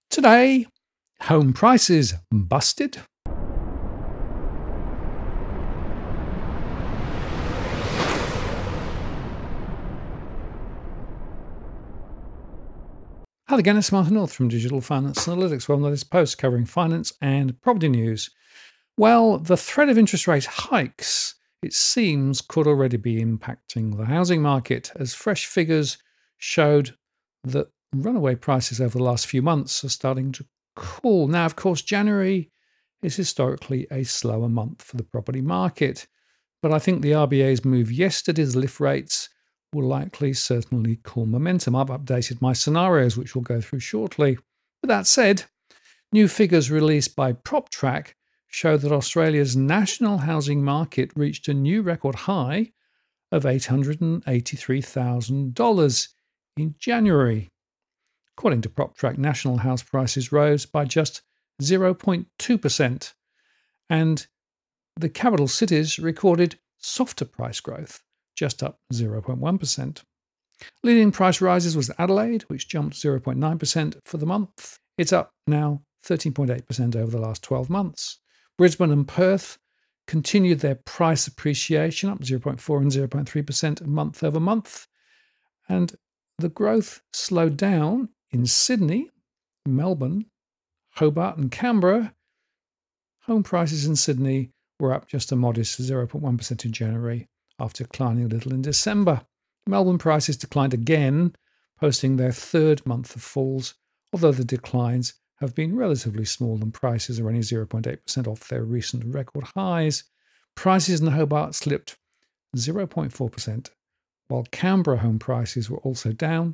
Today, home prices busted. Hi again, it's Martin North from Digital Finance Analytics, one of those posts covering finance and property news. Well, the threat of interest rate hikes, it seems, could already be impacting the housing market, as fresh figures showed that runaway prices over the last few months are starting to cool. Now, of course, January is historically a slower month for the property market, but I think the RBA's move yesterday's lift rates will likely certainly cool momentum. I've updated my scenarios, which we'll go through shortly. But that said, new figures released by PropTrack show that Australia's national housing market reached a new record high of $883,000 in January. According to PropTrack, national house prices rose by just 0.2%, and the capital cities recorded softer price growth, just up 0.1%. Leading price rises was Adelaide, which jumped 0.9% for the month. It's up now 13.8% over the last 12 months. Brisbane and Perth continued their price appreciation, up 0.4 and 0.3% month over month. And the growth slowed down in Sydney, Melbourne, Hobart and Canberra. Home prices in Sydney were up just a modest 0.1% in January, after declining a little in December. Melbourne prices declined again, posting their third month of falls, although the declines have been relatively small and prices are only 0.8% off their recent record highs. Prices in Hobart slipped 0.4%, while Canberra home prices were also down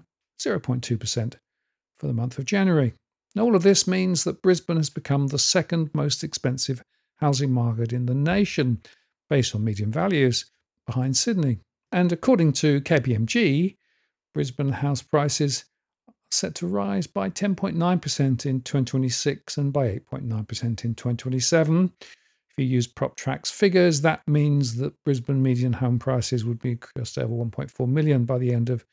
0.2% for the month of January. And all of this means that Brisbane has become the second most expensive housing market in the nation, based on median values, behind Sydney. And according to KPMG, Brisbane house prices are set to rise by 10.9% in 2026 and by 8.9% in 2027. If you use PropTrack's figures, that means that Brisbane median home prices would be just over 1.4 million by the end of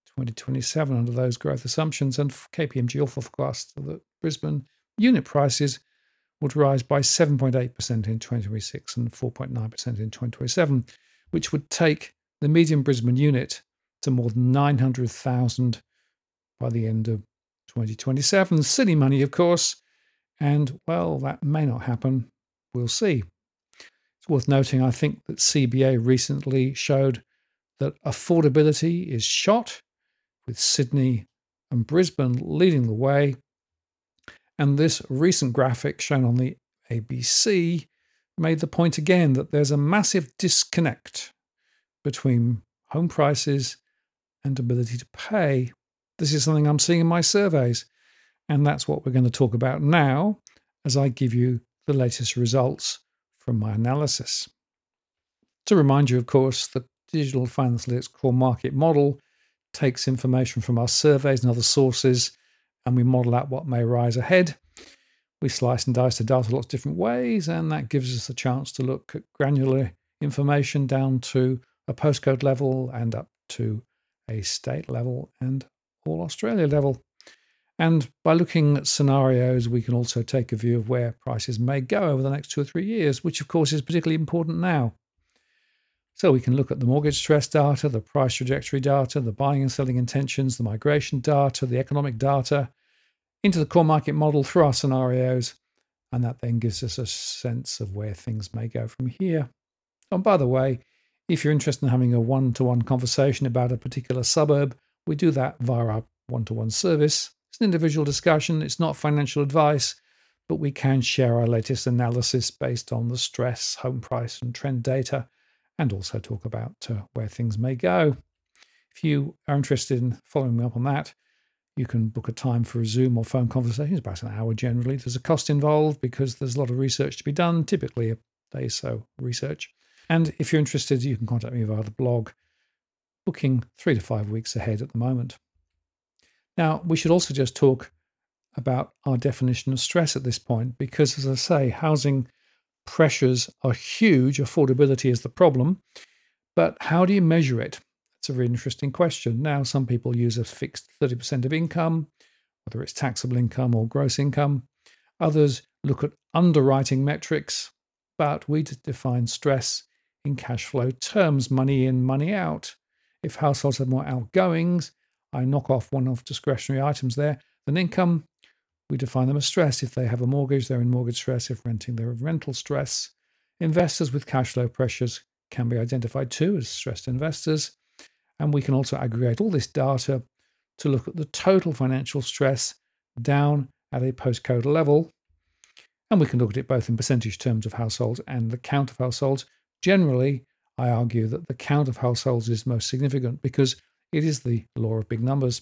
2027 under those growth assumptions. And KPMG also forecast that Brisbane unit prices would rise by 7.8% in 2026 and 4.9% in 2027, which would take the median Brisbane unit to more than 900,000 by the end of 2027. Silly money, of course, and, well, that may not happen. We'll see. It's worth noting, I think, that CBA recently showed that affordability is shot, with Sydney and Brisbane leading the way. And this recent graphic shown on the ABC made the point again that there's a massive disconnect between home prices and ability to pay. This is something I'm seeing in my surveys, and that's what we're going to talk about now as I give you the latest results from my analysis. To remind you, of course, the Digital Finance Analytics core market model takes information from our surveys and other sources, and we model out what may rise ahead. We slice and dice the data lots of different ways, and that gives us a chance to look at granular information down to a postcode level and up to a state level and all Australia level. And by looking at scenarios, we can also take a view of where prices may go over the next 2 or 3 years, which of course is particularly important now. So we can look at the mortgage stress data, the price trajectory data, the buying and selling intentions, the migration data, the economic data, into the core market model through our scenarios, and that then gives us a sense of where things may go from here. And by the way, if you're interested in having a one-to-one conversation about a particular suburb, we do that via our one-to-one service. It's an individual discussion, it's not financial advice, but we can share our latest analysis based on the stress, home price and trend data, and also talk about where things may go. If you are interested in following me up on that, you can book a time for a Zoom or phone conversation. It's about an hour generally. There's a cost involved because there's a lot of research to be done, typically a day or so research. And if you're interested, you can contact me via the blog, booking 3 to 5 weeks ahead at the moment. Now, we should also just talk about our definition of stress at this point, because, as I say, housing pressures are huge. Affordability is the problem. But how do you measure it? That's a very interesting question. Now, some people use a fixed 30% of income, whether it's taxable income or gross income. Others look at underwriting metrics, but we define stress in cash flow terms, money in, money out. If households have more outgoings, I knock off one-off discretionary items there, than income, we define them as stress. If they have a mortgage, they're in mortgage stress. If renting, they're in rental stress. Investors with cash flow pressures can be identified too as stressed investors. And we can also aggregate all this data to look at the total financial stress down at a postcode level. And we can look at it both in percentage terms of households and the count of households. Generally, I argue that the count of households is most significant because it is the law of big numbers.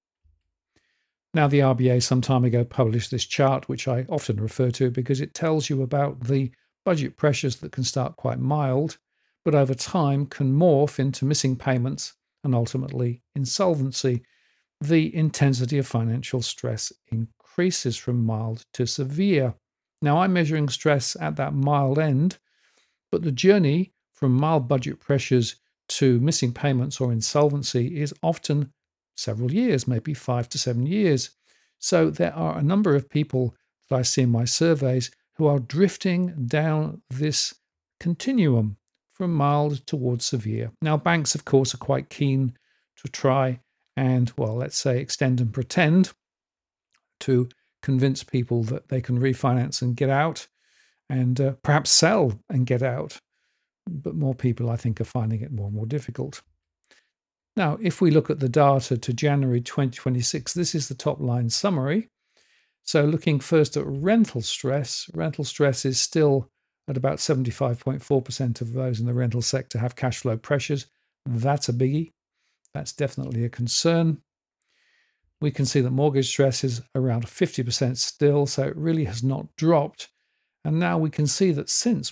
Now, the RBA some time ago published this chart, which I often refer to because it tells you about the budget pressures that can start quite mild, but over time can morph into missing payments and ultimately insolvency. The intensity of financial stress increases from mild to severe. Now, I'm measuring stress at that mild end, but the journey from mild budget pressures to missing payments or insolvency is often several years, maybe 5 to 7 years. So there are a number of people that I see in my surveys who are drifting down this continuum from mild towards severe. Now, banks, of course, are quite keen to try and, well, let's say extend and pretend to convince people that they can refinance and get out and perhaps sell and get out. But more people, I think, are finding it more and more difficult. Now, if we look at the data to January 2026, this is the top line summary. So looking first at rental stress is still at about 75.4% of those in the rental sector have cash flow pressures. That's a biggie. That's definitely a concern. We can see that mortgage stress is around 50% still, so it really has not dropped. And now we can see that since,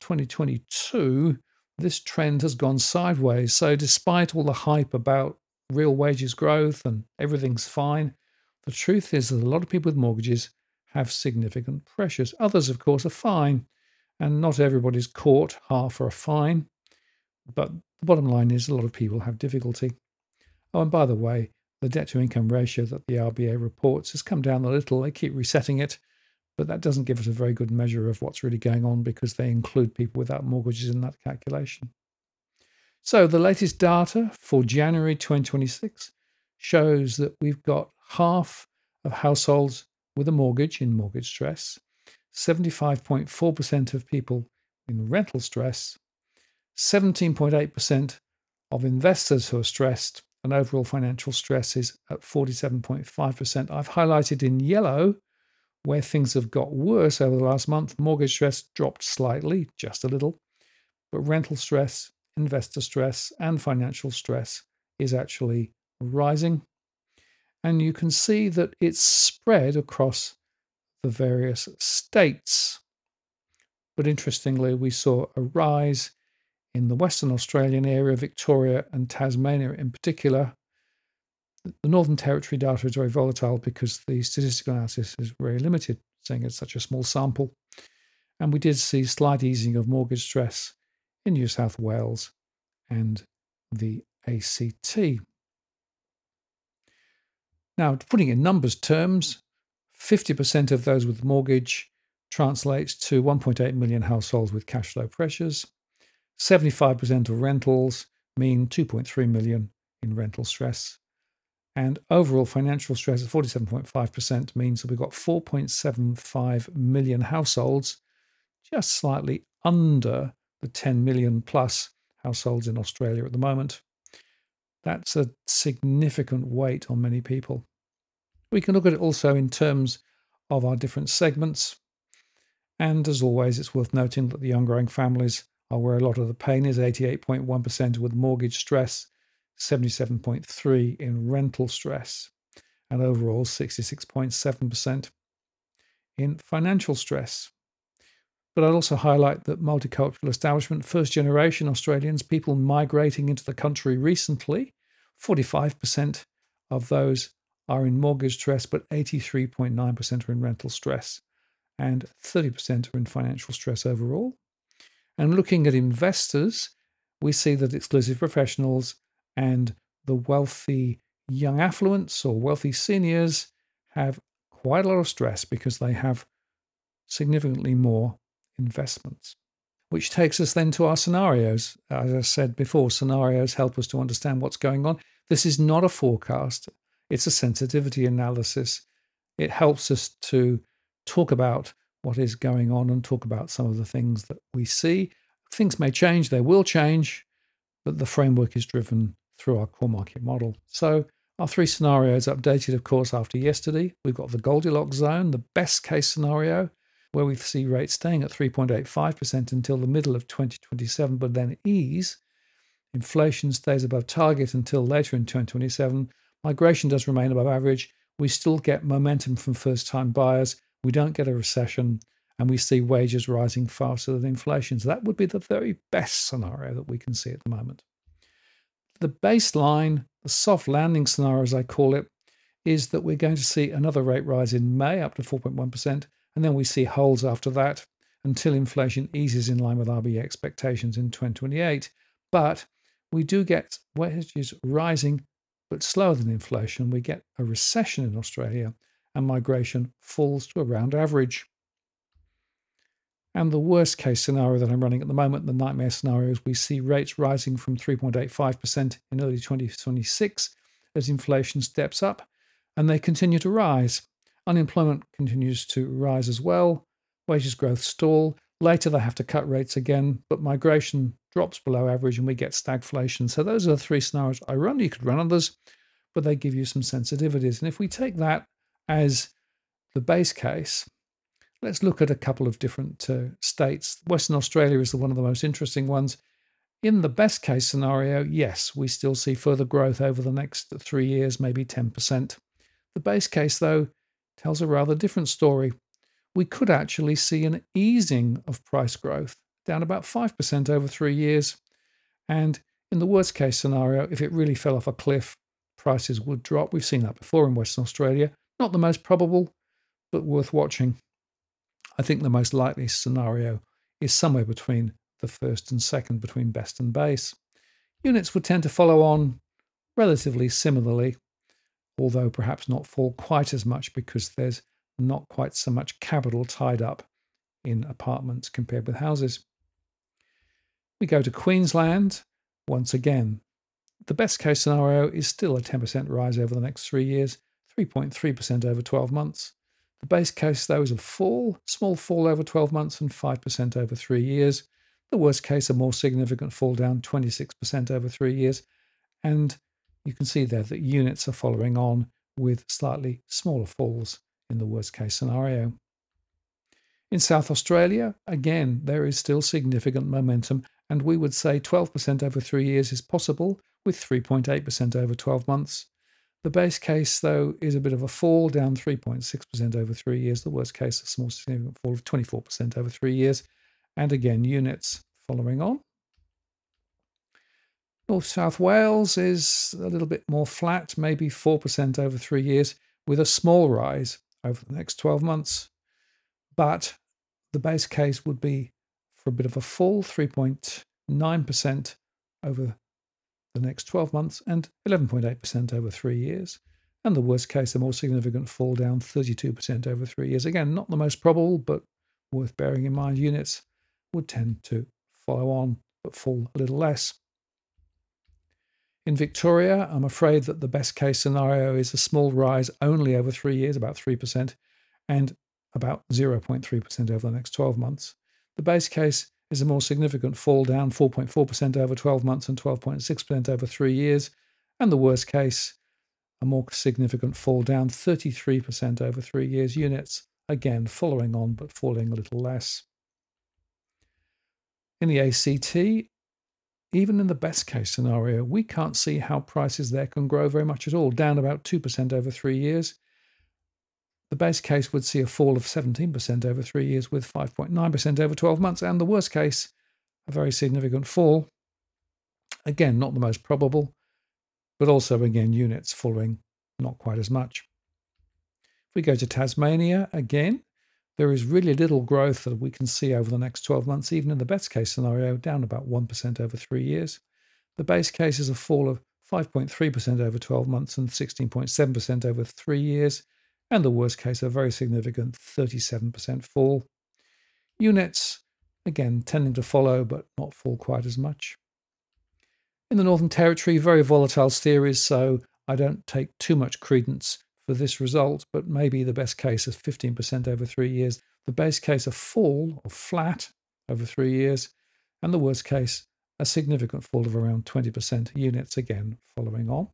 2022, this trend has gone sideways. So despite all the hype about real wages growth and everything's fine, the truth is that a lot of people with mortgages have significant pressures. Others, of course, are fine, and not everybody's caught half or a fine. But the bottom line is a lot of people have difficulty. Oh, and by the way, the debt-to-income ratio that the RBA reports has come down a little. They keep resetting it, but that doesn't give us a very good measure of what's really going on because they include people without mortgages in that calculation. So the latest data for January 2026 shows that we've got half of households with a mortgage in mortgage stress, 75.4% of people in rental stress, 17.8% of investors who are stressed, and overall financial stress is at 47.5%. I've highlighted in yellow where things have got worse over the last month. Mortgage stress dropped slightly, just a little, but rental stress, investor stress, and financial stress is actually rising. And you can see that it's spread across the various states. But interestingly, we saw a rise in the Western Australian area, Victoria and Tasmania in particular. The Northern Territory data is very volatile because the statistical analysis is very limited, seeing it's such a small sample. And we did see slight easing of mortgage stress in New South Wales and the ACT. Now, putting it in numbers terms, 50% of those with mortgage translates to 1.8 million households with cash flow pressures. 75% of rentals mean 2.3 million in rental stress. And overall financial stress at 47.5% means that we've got 4.75 million households, just slightly under the 10 million plus households in Australia at the moment. That's a significant weight on many people. We can look at it also in terms of our different segments. And as always, it's worth noting that the young growing families are where a lot of the pain is, 88.1% with mortgage stress, 77.3% in rental stress, and overall 66.7% in financial stress. But I'd also highlight that multicultural establishment, first generation Australians, people migrating into the country recently, 45% of those are in mortgage stress, but 83.9% are in rental stress, and 30% are in financial stress overall. And looking at investors, we see that exclusive professionals and the wealthy young affluents or wealthy seniors have quite a lot of stress because they have significantly more investments. Which takes us then to our scenarios. As I said before, scenarios help us to understand what's going on. This is not a forecast, it's a sensitivity analysis. It helps us to talk about what is going on and talk about some of the things that we see. Things may change, they will change, but the framework is driven through our core market model. So our three scenarios updated, of course, after yesterday. We've got the Goldilocks zone, the best case scenario, where we see rates staying at 3.85% until the middle of 2027, but then ease. Inflation stays above target until later in 2027. Migration does remain above average. We still get momentum from first-time buyers. We don't get a recession, and we see wages rising faster than inflation. So that would be the very best scenario that we can see at the moment. The baseline, the soft landing scenario, as I call it, is that we're going to see another rate rise in May up to 4.1%, and then we see holds after that until inflation eases in line with RBA expectations in 2028. But we do get wages rising, but slower than inflation. We get a recession in Australia, and migration falls to around average. And the worst case scenario that I'm running at the moment, the nightmare scenario, is we see rates rising from 3.85% in early 2026 as inflation steps up, and they continue to rise. Unemployment continues to rise as well. Wages growth stall. Later, they have to cut rates again, but migration drops below average and we get stagflation. So those are the three scenarios I run. You could run others, but they give you some sensitivities. And if we take that as the base case, let's look at a couple of different states. Western Australia is one of the most interesting ones. In the best case scenario, yes, we still see further growth over the next 3 years, maybe 10%. The base case, though, tells a rather different story. We could actually see an easing of price growth, down about 5% over 3 years. And in the worst case scenario, if it really fell off a cliff, prices would drop. We've seen that before in Western Australia. Not the most probable, but worth watching. I think the most likely scenario is somewhere between the first and second, between best and base. Units would tend to follow on relatively similarly, although perhaps not fall quite as much because there's not quite so much capital tied up in apartments compared with houses. We go to Queensland. Once again, the best case scenario is still a 10% rise over the next 3 years, 3.3% over 12 months. The base case, though, is a small fall over 12 months and 5% over 3 years. The worst case, a more significant fall down, 26% over 3 years. And you can see there that units are following on with slightly smaller falls in the worst case scenario. In South Australia, again, there is still significant momentum, and we would say 12% over 3 years is possible, with 3.8% over 12 months. The base case, though, is a bit of a fall, down 3.6% over 3 years. The worst case, a small significant fall of 24% over 3 years. And again, units following on. North South Wales is a little bit more flat, maybe 4% over 3 years, with a small rise over the next 12 months. But the base case would be for a bit of a fall, 3.9% over the next 12 months and 11.8% over 3 years. And the worst case, a more significant fall, down 32% over 3 years. Again, not the most probable, but worth bearing in mind. Units would tend to follow on, but fall a little less. In Victoria, I'm afraid that the best case scenario is a small rise only over 3 years, about 3%, and about 0.3% over the next 12 months. The base case is a more significant fall, down 4.4% over 12 months and 12.6% over 3 years. And the worst case, a more significant fall, down 33% over 3 years. Units, again, following on, but falling a little less. In the ACT, even in the best case scenario, we can't see how prices there can grow very much at all, down about 2% over 3 years. The base case would see a fall of 17% over 3 years with 5.9% over 12 months. And the worst case, a very significant fall. Again, not the most probable, but also, again, units falling not quite as much. If we go to Tasmania, again, there is really little growth that we can see over the next 12 months, even in the best case scenario, down about 1% over 3 years. The base case is a fall of 5.3% over 12 months and 16.7% over 3 years. and the worst case, a very significant 37% fall. Units, again, tending to follow, but not fall quite as much. In the Northern Territory, very volatile theories, so I don't take too much credence for this result, but maybe the best case is 15% over 3 years. The base case, a fall or flat over 3 years, and the worst case, a significant fall of around 20%, units again following on.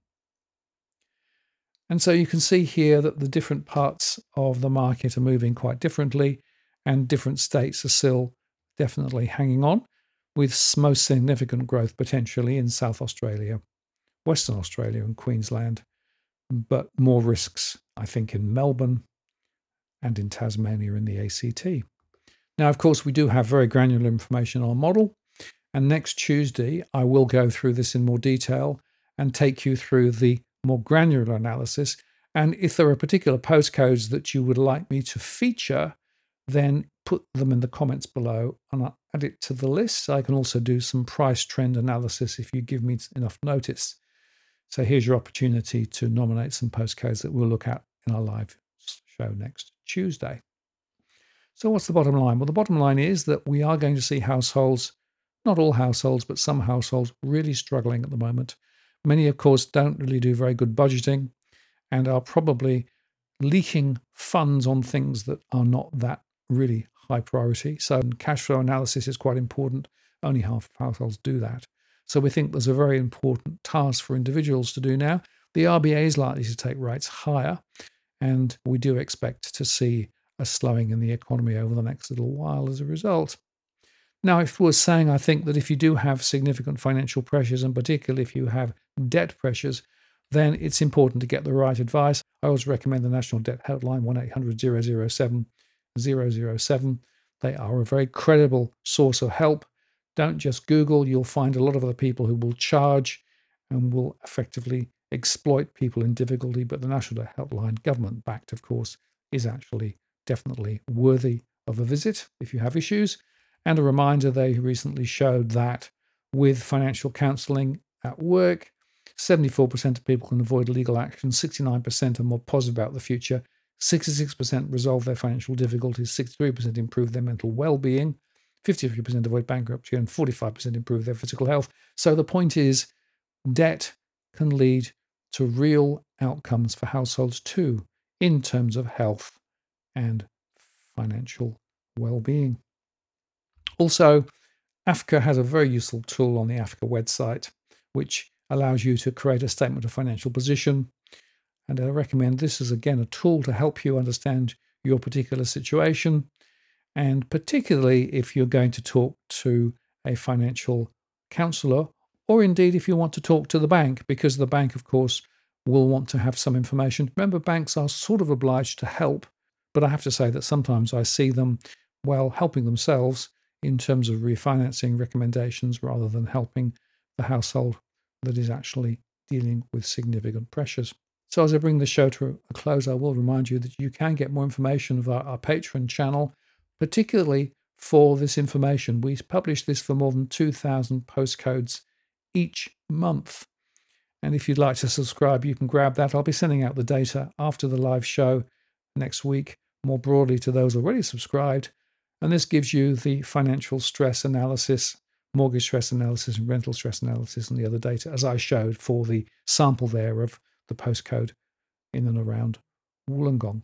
And so you can see here that the different parts of the market are moving quite differently, and different states are still definitely hanging on, with most significant growth potentially in South Australia, Western Australia and Queensland, but more risks, I think, in Melbourne and in Tasmania in the ACT. Now, of course, we do have very granular information on our model, and next Tuesday I will go through this in more detail and take you through the more granular analysis. And if there are particular postcodes that you would like me to feature, then put them in the comments below and I'll add it to the list. I can also do some price trend analysis if you give me enough notice. So here's your opportunity to nominate some postcodes that we'll look at in our live show next Tuesday. So what's the bottom line? Well, the bottom line is that we are going to see households, not all households, but some households really struggling at the moment. Many, of course, don't really do very good budgeting and are probably leaking funds on things that are not that really high priority. So cash flow analysis is quite important. Only half of households do that. So we think there's a very important task for individuals to do now. The RBA is likely to take rates higher, and we do expect to see a slowing in the economy over the next little while as a result. Now, if we're saying, I think that if you do have significant financial pressures, and particularly if you have debt pressures, then it's important to get the right advice. I always recommend the National Debt Helpline, 1-800-007-007. They are a very credible source of help. Don't just Google. You'll find a lot of other people who will charge and will effectively exploit people in difficulty. But the National Debt Helpline, government-backed, of course, is actually definitely worthy of a visit if you have issues. And a reminder, they recently showed that with financial counselling at work, 74% of people can avoid legal action, 69% are more positive about the future, 66% resolve their financial difficulties, 63% improve their mental well-being, 53% avoid bankruptcy, and 45% improve their physical health. So the point is, debt can lead to real outcomes for households too, in terms of health and financial well-being. Also, AFCA has a very useful tool on the AFCA website, which allows you to create a statement of financial position. And I recommend this is, again, a tool to help you understand your particular situation. And particularly if you're going to talk to a financial counsellor, or indeed if you want to talk to the bank, because the bank, of course, will want to have some information. Remember, banks are sort of obliged to help, but I have to say that sometimes I see them, well, helping themselves in terms of refinancing recommendations rather than helping the household that is actually dealing with significant pressures. So as I bring the show to a close, I will remind you that you can get more information via our Patreon channel, particularly for this information. We publish this for more than 2,000 postcodes each month. And if you'd like to subscribe, you can grab that. I'll be sending out the data after the live show next week, more broadly to those already subscribed. And this gives you the financial stress analysis, mortgage stress analysis, and rental stress analysis, and the other data, as I showed for the sample there of the postcode in and around Wollongong.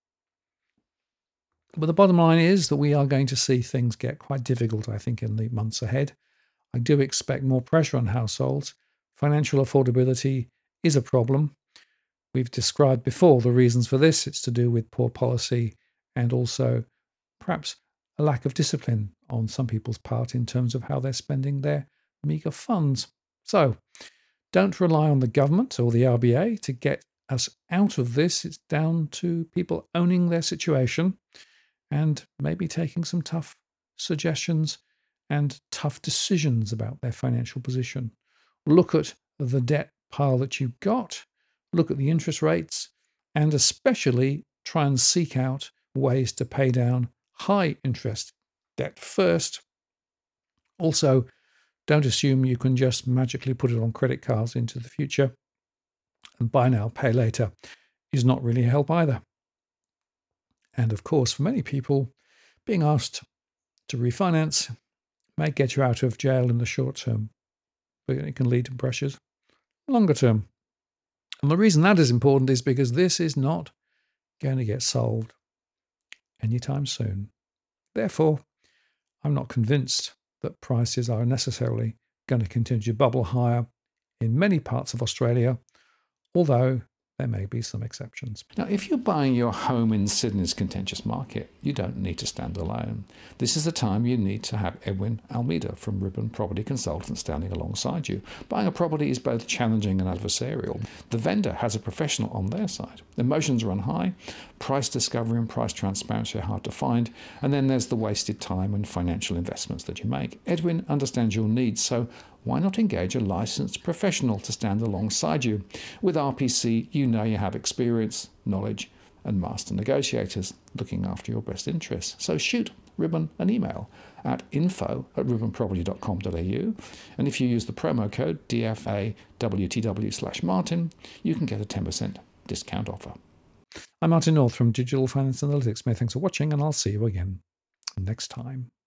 But the bottom line is that we are going to see things get quite difficult, I think, in the months ahead. I do expect more pressure on households. Financial affordability is a problem. We've described before the reasons for this. It's to do with poor policy and also perhaps a lack of discipline on some people's part in terms of how they're spending their meagre funds. So don't rely on the government or the RBA to get us out of this. It's down to people owning their situation and maybe taking some tough suggestions and tough decisions about their financial position. Look at the debt pile that you've got, look at the interest rates, and especially try and seek out ways to pay down high interest debt first. Also, don't assume you can just magically put it on credit cards into the future. And buy now, pay later is not really help either. And of course, for many people, being asked to refinance may get you out of jail in the short term, but it can lead to pressures longer term. And the reason that is important is because this is not going to get solved anytime soon. Therefore, I'm not convinced that prices are necessarily going to continue to bubble higher in many parts of Australia, although there may be some exceptions. Now, if you're buying your home in Sydney's contentious market, you don't need to stand alone. This is the time you need to have Edwin Almeida from Ribbon Property Consultants standing alongside you. Buying a property is both challenging and adversarial. The vendor has a professional on their side. Emotions run high, price discovery and price transparency are hard to find, and then there's the wasted time and financial investments that you make. Edwin understands your needs, so why not engage a licensed professional to stand alongside you? With RPC, you know you have experience, knowledge, and master negotiators looking after your best interests. So shoot Ribbon an email at info@ribbonproperty.com.au, and if you use the promo code DFAWTW/Martin, you can get a 10% discount offer. I'm Martin North from Digital Finance Analytics. Many thanks for watching, and I'll see you again next time.